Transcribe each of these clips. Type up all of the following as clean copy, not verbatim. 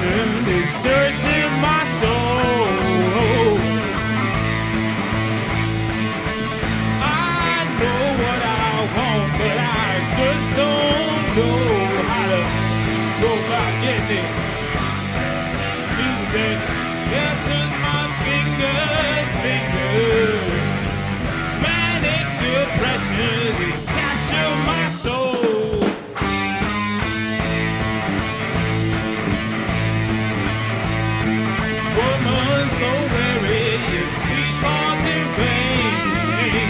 depression is searching my soul. I know what I want, but I just don't know how to go about getting it. Music catches my fingers. Manic depression is capturing my soul. Woman so weary, your sweet heart in vain.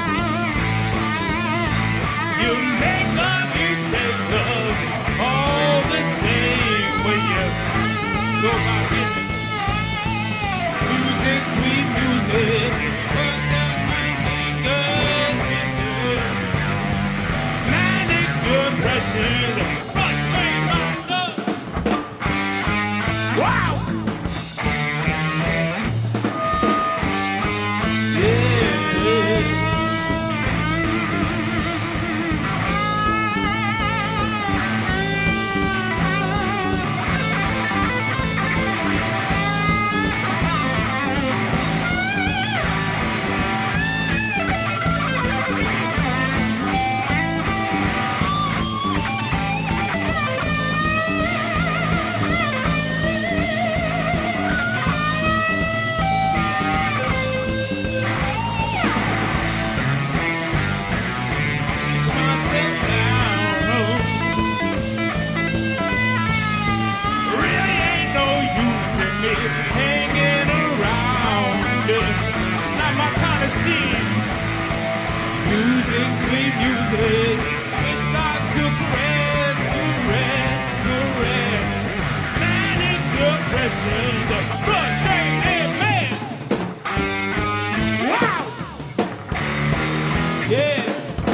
You make up, you take up, all the same when you go about getting music, sweet music. But that might be good. Manic depression, frustrate my soul. Wow! Hanging around, not my kind of scene. Music, sweet music, wish I could caress. Manic depression, the frustrated man. Wow! Yeah.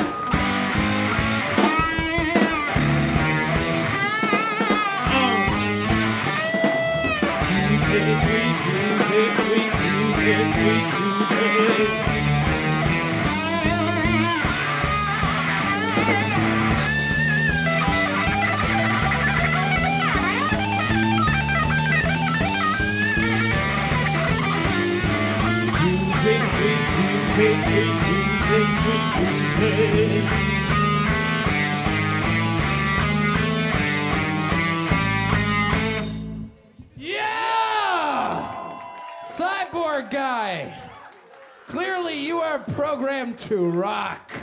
Sweet music. Cyborg guy, clearly you are programmed to rock.